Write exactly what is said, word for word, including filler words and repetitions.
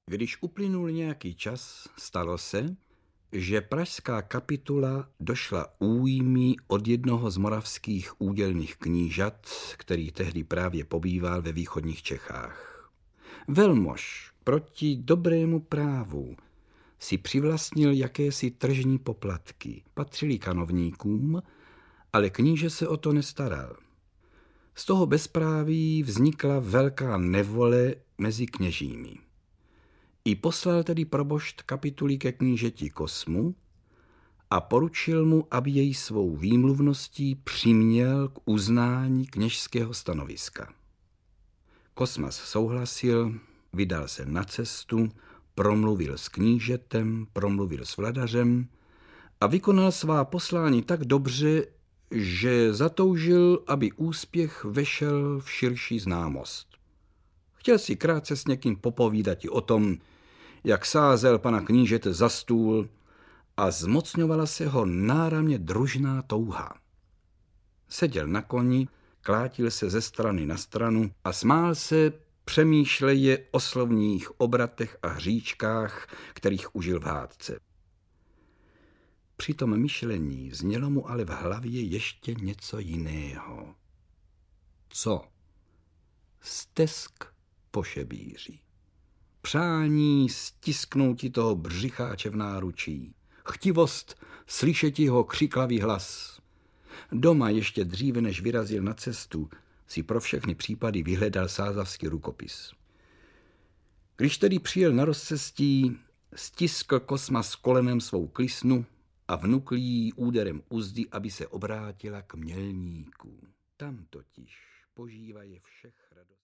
Když uplynul nějaký čas, stalo se, že pražská kapitula došla újmí od jednoho z moravských údělných knížat, který tehdy právě pobýval ve východních Čechách. Velmož proti dobrému právu si přivlastnil jakési tržní poplatky, patřily kanovníkům, ale kníže se o to nestaral. Z toho bezpráví vznikla velká nevole mezi kněžími. I poslal tedy probošt kapituly ke knížeti Kosmu a poručil mu, aby jej svou výmluvností přiměl k uznání kněžského stanoviska. Kosmas souhlasil, vydal se na cestu, promluvil s knížetem, promluvil s vladařem a vykonal svá poslání tak dobře, že zatoužil, aby úspěch vešel v širší známost. Chtěl si krátce s někým popovídat i o tom, jak sázel pana knížete za stůl a zmocňovala se ho náramně družná touha. Seděl na koni, klátil se ze strany na stranu a smál se, přemýšleje o slovních obratech a hříčkách, kterých užil v hádce. Při tom myšlení znělo mu ale v hlavě ještě něco jiného. Co? Stesk pošebíří. Přání stisknouti toho břicháče v náručí. Chtivost slyšet jeho křiklavý hlas. Doma ještě dříve, než vyrazil na cestu, si pro všechny případy vyhledal sázavský rukopis. Když tedy přijel na rozcestí, stiskl Kosmas kolenem svou klisnu a vnukl jí úderem uzdy, aby se obrátila k mělníku. Tam totiž požívaje všech radost.